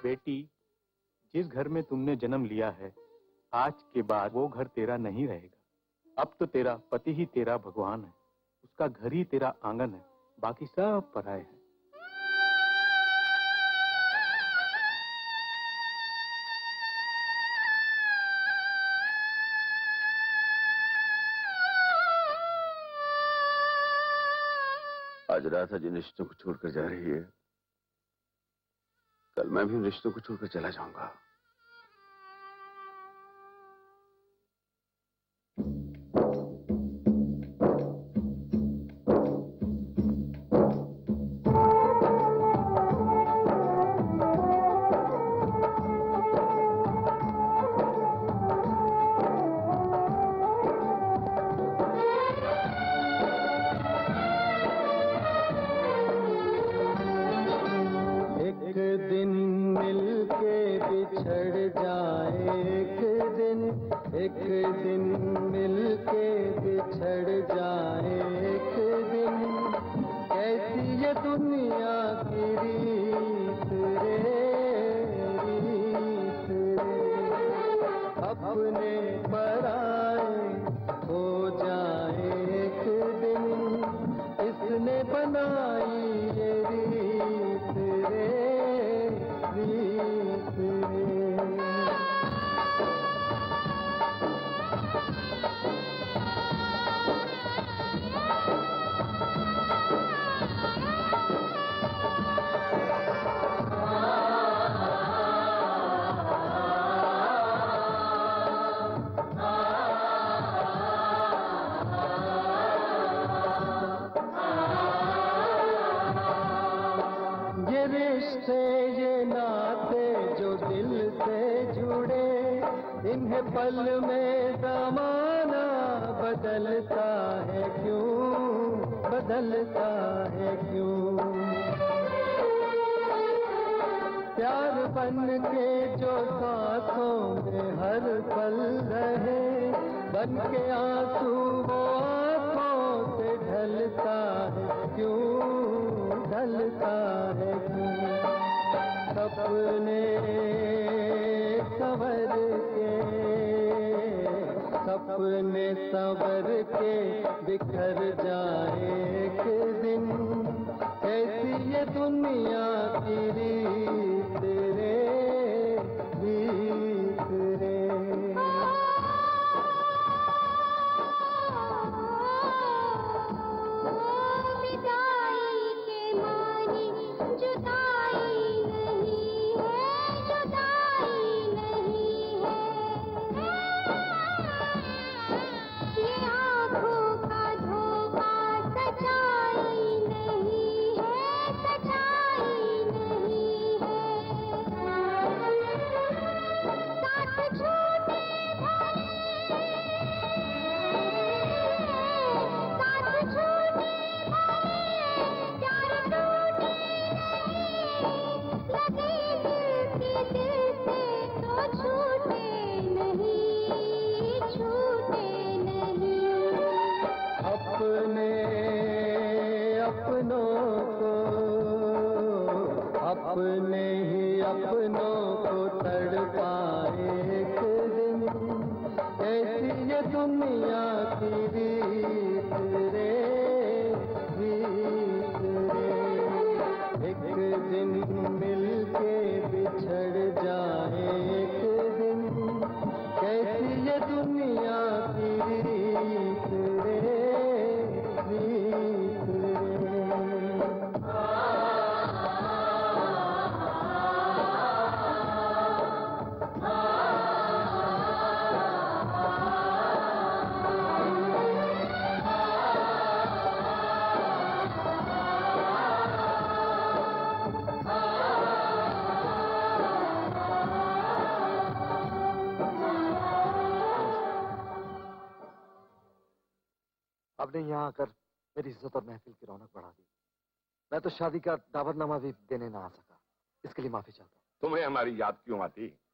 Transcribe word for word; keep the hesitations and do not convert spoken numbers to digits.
बेटी, जिस घर में तुमने जन्म लिया है, आज के बाद वो घर तेरा नहीं रहेगा। अब तो तेरा पति ही तेरा भगवान है, उसका घर ही तेरा आंगन है, बाकी सब पराये है। आज रात जिन रिश्तों को छोड़कर जा रही है, कल मैं भी उन रिश्तों को छोड़कर चला जाऊंगा। आपने यहाँ आकर मेरी इज्जत और महफिल की रौनक बढ़ा दी। मैं तो शादी का दावतनामा भी देने ना आ सका, इसके लिए माफी चाहता हूँ। तुम्हें हमारी याद क्यों आती?